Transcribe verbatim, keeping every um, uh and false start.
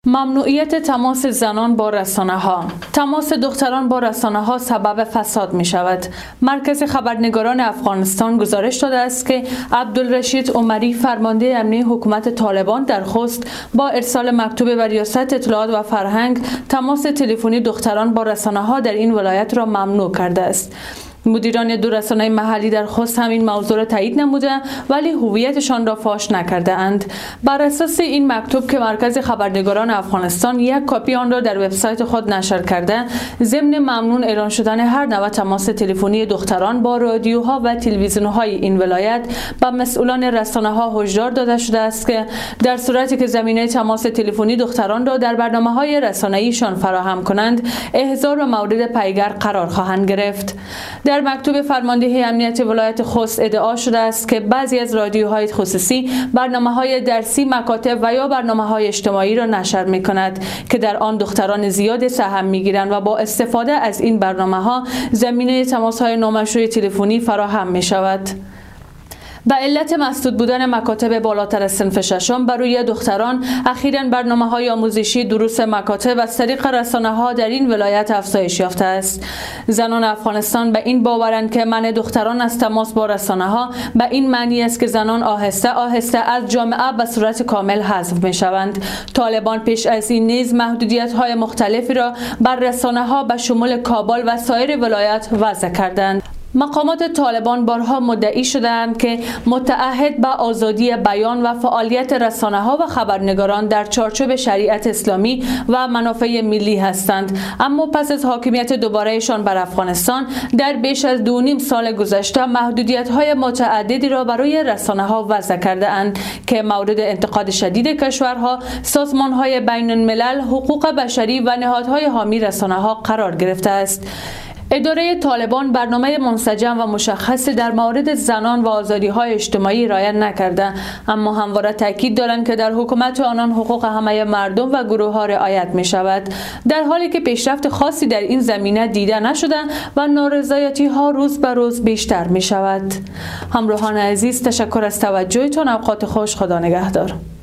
ممنوعیت تماس زنان با رسانه ها. تماس دختران با رسانه ها سبب فساد می شود. مرکز خبرنگاران افغانستان گزارش داده است که عبدالرشید عمری فرمانده امنیه حکومت طالبان در خوست با ارسال مکتوب به ریاست اطلاعات و فرهنگ تماس تلفنی دختران با رسانه ها در این ولایت را ممنوع کرده است. مدیران دو رسانه محلی در خوست همین موضوع را تایید نموده ولی هویتشان را فاش نکرده اند. بر اساس این مکتوب که مرکز خبرنگاران افغانستان یک کپی آن را در وبسایت خود نشر کرده، ضمن ممنوع اعلان شدن هر نوع تماس تلفنی دختران با رادیوها و تلویزیون‌های این ولایت به مسئولان رسانه‌ها هشدار داده شده است که در صورتی که زمینه تماس تلفنی دختران را در برنامه‌های رسانه‌ایشان فراهم کنند، احضار به مورد پیگر قرار خواهند گرفت. در مکتوب فرمانده امنیت ولایت خوست ادعا شده است که بعضی از رادیوهای خصوصی برنامه‌های درسی، مکاتب و یا برنامه‌های اجتماعی را نشر می‌کند که در آن دختران زیاد سهم می‌گیرند و با استفاده از این برنامه‌ها زمینه تماس‌های نامشروع تلفنی فراهم می‌شود. به علت مسدود بودن مکاتب بالاتر از صنف ششم برای دختران، اخیراً برنامه‌های آموزشی دروس مکاتب از طریق رسانه‌ها در این ولایت افزایش یافته است. زنان افغانستان به این باورند که منع دختران از تماس با رسانه‌ها به این معنی است که زنان آهسته آهسته از جامعه به صورت کامل حذف می‌شوند. طالبان پیش از این نیز محدودیت‌های مختلفی را بر رسانه‌ها به شمول کابل و سایر ولایت وضع کردند. مقامات طالبان بارها مدعی شدند که متعهد به آزادی بیان و فعالیت رسانه‌ها و خبرنگاران در چارچوب شریعت اسلامی و منافع ملی هستند، اما پس از حاکمیت دوبارهشان بر افغانستان در بیش از دو نیم سال گذشته محدودیت‌های متعددی را برای رسانه‌ها وضع کرده اند که مورد انتقاد شدید کشورها، سازمان‌های بین الملل، حقوق بشری و نهادهای حامی رسانه‌ها قرار گرفته است. اداره طالبان برنامه منسجم و مشخصی در مورد زنان و آزادی‌های اجتماعی رعایت نکرده، اما همواره تاکید دارند که در حکومت آنان حقوق همه مردم و گروه‌ها رعایت می‌شود، در حالی که پیشرفت خاصی در این زمینه دیده نشده و نارضایتی‌ها روز به روز بیشتر می‌شود. همراهان عزیز، تشکر از توجهتان. اوقات خوش. خدا نگهدار.